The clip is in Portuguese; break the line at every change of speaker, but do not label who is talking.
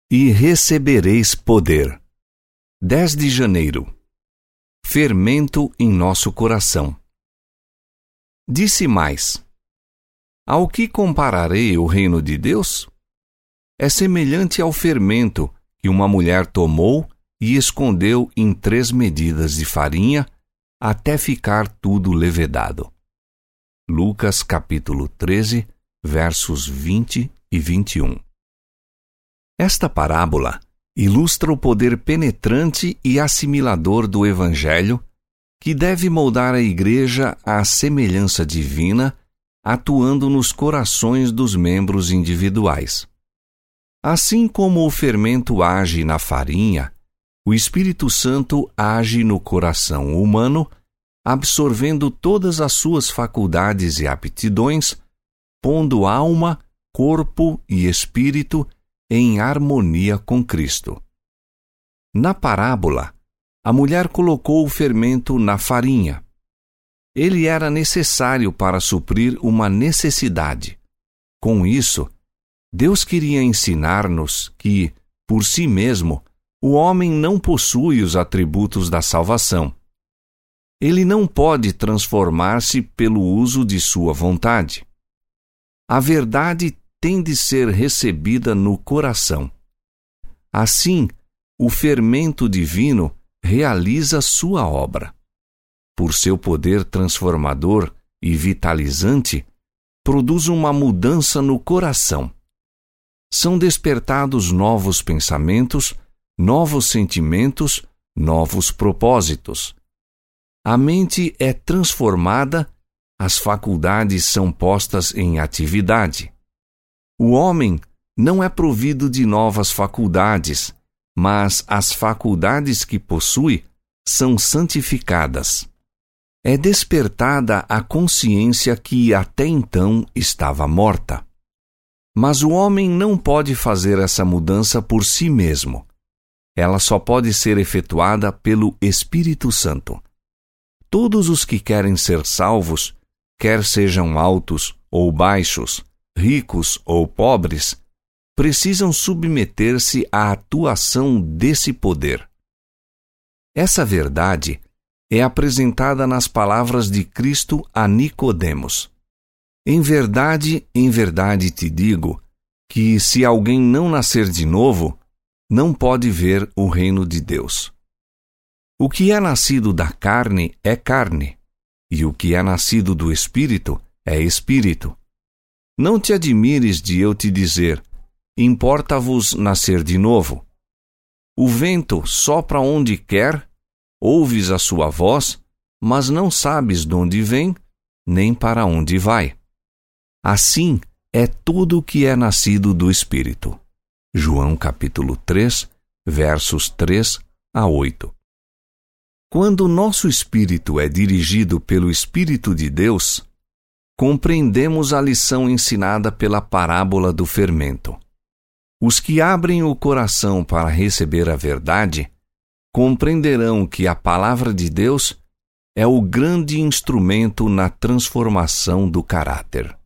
e recebereis poder. 10 de janeiro. Fermento em nosso coração. Disse mais: ao que compararei o reino de Deus? É semelhante ao fermento que uma mulher tomou e escondeu em 3 medidas de farinha, até ficar tudo levedado. Lucas capítulo 13, versos 20 e 21. Esta parábola ilustra o poder penetrante e assimilador do Evangelho, que deve moldar a Igreja à semelhança divina, atuando nos corações dos membros individuais. Assim como o fermento age na farinha, o Espírito Santo age no coração humano, absorvendo todas as suas faculdades e aptidões, pondo alma, corpo e espírito em harmonia com Cristo. Na parábola, a mulher colocou o fermento na farinha. Ele era necessário para suprir uma necessidade. Com isso, Deus queria ensinar-nos que, por si mesmo, o homem não possui os atributos da salvação. Ele não pode transformar-se pelo uso de sua vontade. A verdade tem de ser recebida no coração. Assim, o fermento divino realiza sua obra. Por seu poder transformador e vitalizante, produz uma mudança no coração. São despertados novos pensamentos, novos sentimentos, novos propósitos. A mente é transformada, as faculdades são postas em atividade. O homem não é provido de novas faculdades, mas as faculdades que possui são santificadas. É despertada a consciência que até então estava morta. Mas o homem não pode fazer essa mudança por si mesmo. Ela só pode ser efetuada pelo Espírito Santo. Todos os que querem ser salvos, quer sejam altos ou baixos, ricos ou pobres, precisam submeter-se à atuação desse poder. Essa verdade é apresentada nas palavras de Cristo a Nicodemos. Em verdade te digo que se alguém não nascer de novo, não pode ver o reino de Deus. O que é nascido da carne é carne, e o que é nascido do Espírito é Espírito. Não te admires de eu te dizer: importa-vos nascer de novo. O vento sopra onde quer, ouves a sua voz, mas não sabes de onde vem, nem para onde vai. Assim é tudo o que é nascido do Espírito. João capítulo 3, versos 3 a 8. Quando o nosso espírito é dirigido pelo Espírito de Deus, compreendemos a lição ensinada pela parábola do fermento. Os que abrem o coração para receber a verdade compreenderão que a palavra de Deus é o grande instrumento na transformação do caráter.